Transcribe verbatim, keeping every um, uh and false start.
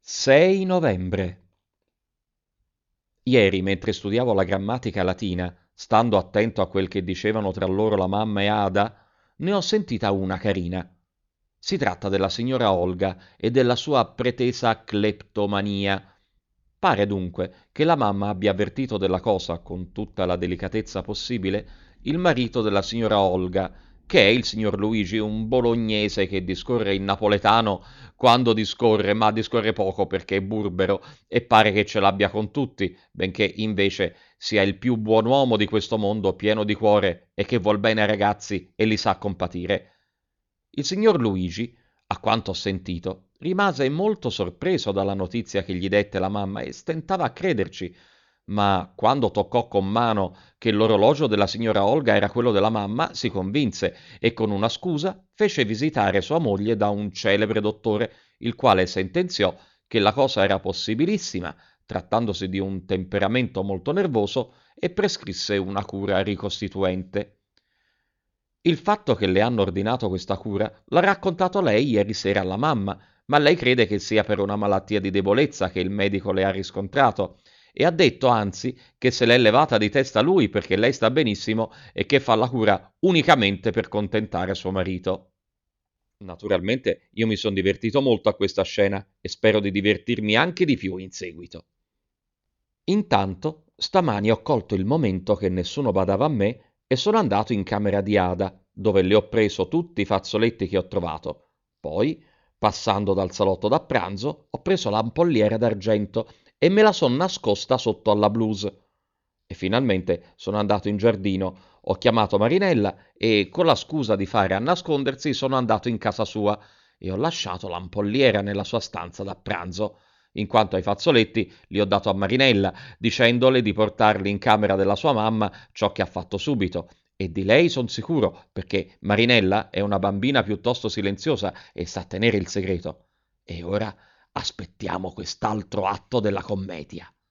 sei novembre. Ieri, mentre studiavo la grammatica latina, stando attento a quel che dicevano tra loro la mamma e Ada, ne ho sentita una carina. Si tratta della signora Olga e della sua pretesa cleptomania. Pare dunque che la mamma abbia avvertito della cosa, con tutta la delicatezza possibile, il marito della signora Olga, che è il signor Luigi, un bolognese che discorre in napoletano quando discorre, ma discorre poco perché è burbero e pare che ce l'abbia con tutti, benché invece sia il più buon uomo di questo mondo, pieno di cuore e che vuol bene ai ragazzi e li sa compatire. Il signor Luigi, a quanto ho sentito, rimase molto sorpreso dalla notizia che gli dette la mamma e stentava a crederci, ma quando toccò con mano che l'orologio della signora Olga era quello della mamma, si convinse e con una scusa fece visitare sua moglie da un celebre dottore, il quale sentenziò che la cosa era possibilissima, trattandosi di un temperamento molto nervoso, e prescrisse una cura ricostituente. Il fatto che le hanno ordinato questa cura l'ha raccontato lei ieri sera alla mamma, ma lei crede che sia per una malattia di debolezza che il medico le ha riscontrato e ha detto anzi che se l'è levata di testa lui perché lei sta benissimo e che fa la cura unicamente per contentare suo marito. Naturalmente io mi sono divertito molto a questa scena e spero di divertirmi anche di più in seguito. Intanto, stamani ho colto il momento che nessuno badava a me e sono andato in camera di Ada, dove le ho preso tutti i fazzoletti che ho trovato. Poi, passando dal salotto da pranzo, ho preso l'ampolliera d'argento e me la son nascosta sotto alla blouse. E finalmente sono andato in giardino, ho chiamato Marinella e, con la scusa di fare a nascondersi, sono andato in casa sua e ho lasciato l'ampolliera nella sua stanza da pranzo. In quanto ai fazzoletti, li ho dato a Marinella, dicendole di portarli in camera della sua mamma, ciò che ha fatto subito. E di lei son sicuro, perché Marinella è una bambina piuttosto silenziosa e sa tenere il segreto. E ora aspettiamo quest'altro atto della commedia.